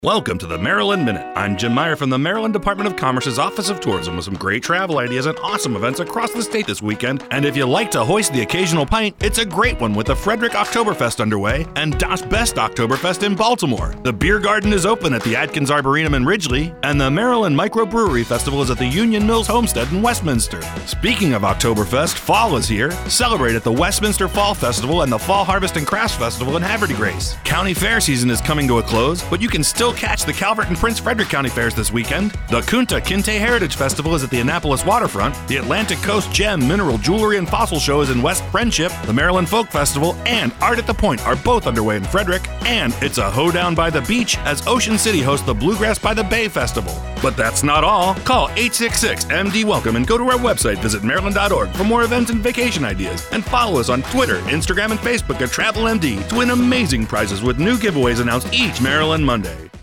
Welcome to the Maryland Minute. I'm Jim Meyer from the Maryland Department of Commerce's Office of Tourism with some great travel ideas and awesome events across the state this weekend. And if you like to hoist the occasional pint, it's a great one with the Frederick Oktoberfest underway and Das Best Oktoberfest in Baltimore. The beer garden is open at the Adkins Arboretum in Ridgely, and the Maryland Microbrewery Festival is at the Union Mills Homestead in Westminster. Speaking of Oktoberfest, fall is here. Celebrate at the Westminster Fall Festival and the Fall Harvest and Crafts Festival in Havre de Grace. County fair season is coming to a close, but you can still catch the Calvert and Prince Frederick County fairs this weekend. The Kunta Kinte Heritage Festival is at the Annapolis Waterfront. The Atlantic Coast Gem, Mineral, Jewelry, and Fossil Show is in West Friendship. The Maryland Folk Festival and Art at the Point are both underway in Frederick. And it's a hoedown by the beach as Ocean City hosts the Bluegrass by the Bay Festival. But that's not all. Call 866-MD-WELCOME and go to our website, visit maryland.org for more events and vacation ideas. And follow us on Twitter, Instagram, and Facebook at TravelMD to win amazing prizes with new giveaways announced each Maryland Monday.